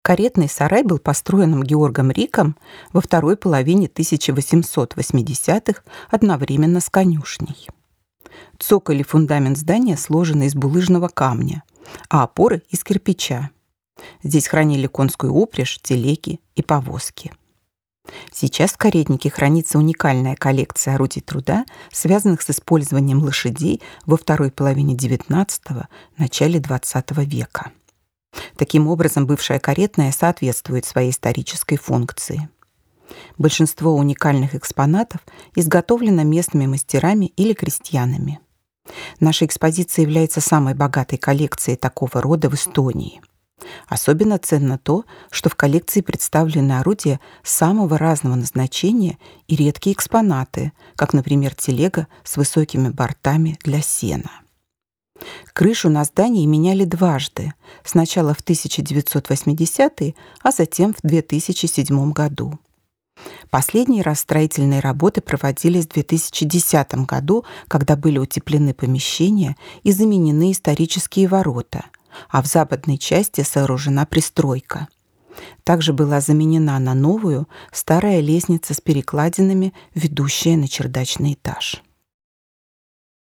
Каретный сарай был построен Георгом Риком во второй половине 1880-х одновременно с конюшней. Цоколь и фундамент здания сложены из булыжного камня, а опоры – из кирпича. Здесь хранили конскую упряжь, телеги и повозки. Сейчас в каретнике хранится уникальная коллекция орудий труда, связанных с использованием лошадей во второй половине XIX – начале XX века. Таким образом, бывшая каретная соответствует своей исторической функции. Большинство уникальных экспонатов изготовлено местными мастерами или крестьянами. Наша экспозиция является самой богатой коллекцией такого рода в Эстонии. Особенно ценно то, что в коллекции представлены орудия самого разного назначения и редкие экспонаты, как, например, телега с высокими бортами для сена. Крышу на здании меняли дважды, сначала в 1980-е, а затем в 2007 году. Последний раз строительные работы проводились в 2010 году, когда были утеплены помещения и заменены исторические ворота, а в западной части сооружена пристройка. Также была заменена на новую старая лестница с перекладинами, ведущая на чердачный этаж.